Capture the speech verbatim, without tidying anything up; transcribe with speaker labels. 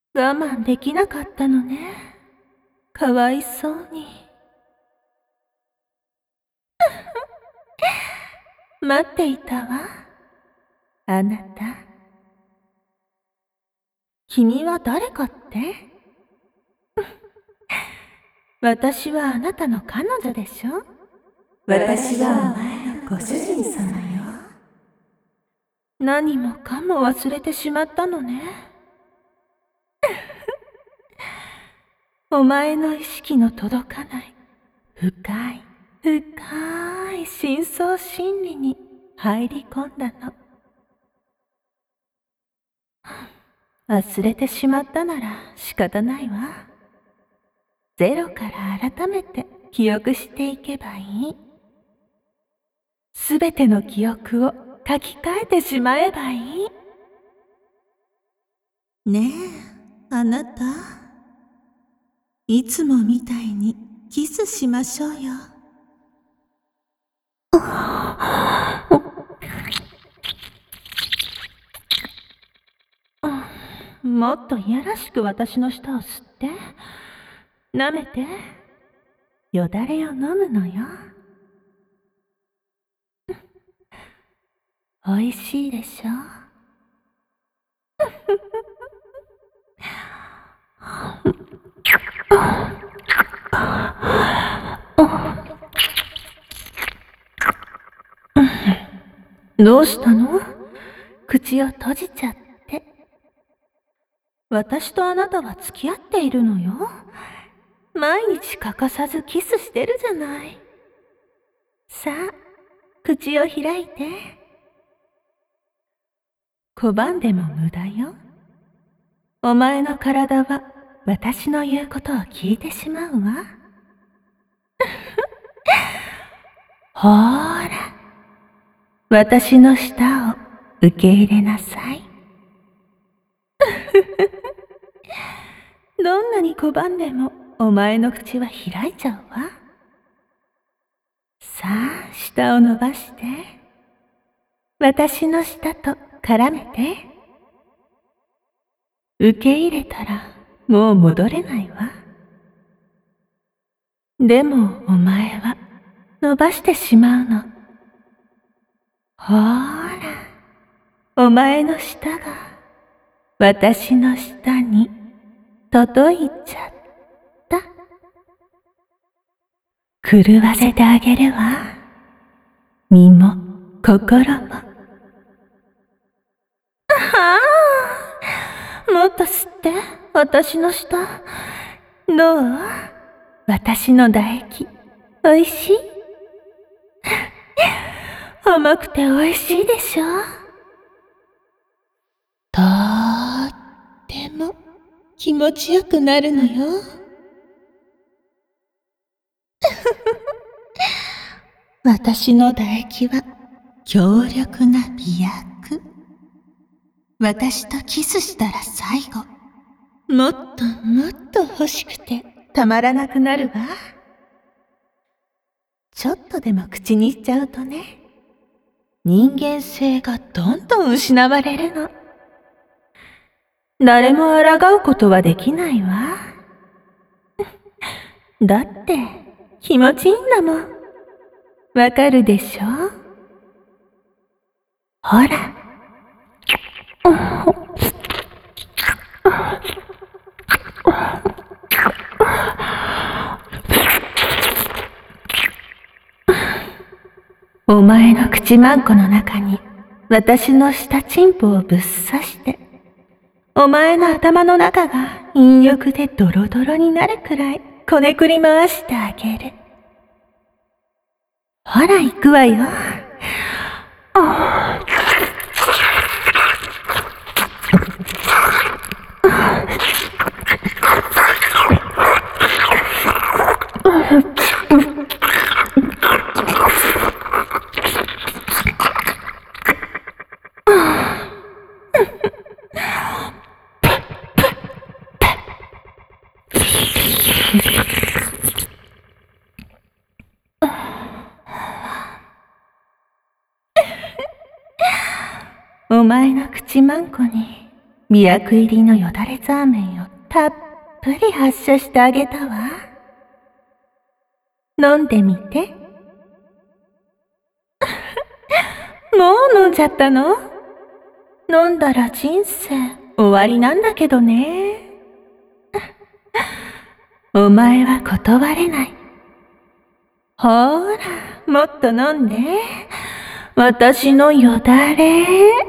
Speaker 1: 我慢できなかったのね。かわいそうに。待っていたわ。あなた。君は誰かって？私はあなたの彼女でしょ？
Speaker 2: 私はお前のご主人様よ。
Speaker 1: 何もかも忘れてしまったのね。お前の意識の届かない深い深い深層心理に入り込んだの。忘れてしまったなら仕方ないわ。ゼロから改めて記憶していけばいい。すべての記憶を書き換えてしまえばいい。
Speaker 2: ねえ、あなた。いつもみたいにキスしましょうよ。
Speaker 1: もっといやらしく私の舌を吸って、舐めて、よだれを飲むのよ。おいしいでしょ？どうしたの？口を閉じちゃって。私とあなたは付き合っているのよ。毎日欠かさずキスしてるじゃない。さあ、口を開いて。拒んでも無駄よ。お前の体は私の言うことを聞いてしまうわ。ほーら、私の舌を受け入れなさい。どんなに拒んでもお前の口は開いちゃうわ。さあ、舌を伸ばして。私の舌と絡めて。受け入れたらもう戻れないわ。でもお前は伸ばしてしまうの。ほーら、お前の舌が私の舌に届いちゃった。狂わせてあげるわ。身も心も。はあ、もっと吸って、私の舌。どう？私の唾液、おいしい？甘くておいしいでしょ？
Speaker 2: とーっても気持ちよくなるのよ。私の唾液は強力な美薬。私とキスしたら最後、もっともっと欲しくてたまらなくなるわ。
Speaker 1: ちょっとでも口にしちゃうとね、人間性がどんどん失われるの。誰も抗うことはできないわ。だって気持ちいいんだもん。わかるでしょ？ほら。お前の口まんこの中に私の下チンポをぶっ刺して、お前の頭の中が陰欲でドロドロになるくらいこねくり回してあげる。ほら行くわよ。お前の口まんこに魅薬入りのよだれザーメンをたっぷり発射してあげたわ。飲んでみて。もう飲んじゃったの？飲んだら人生終わりなんだけどね。お前は断れない。ほーら、もっと飲んで。私のよだれ。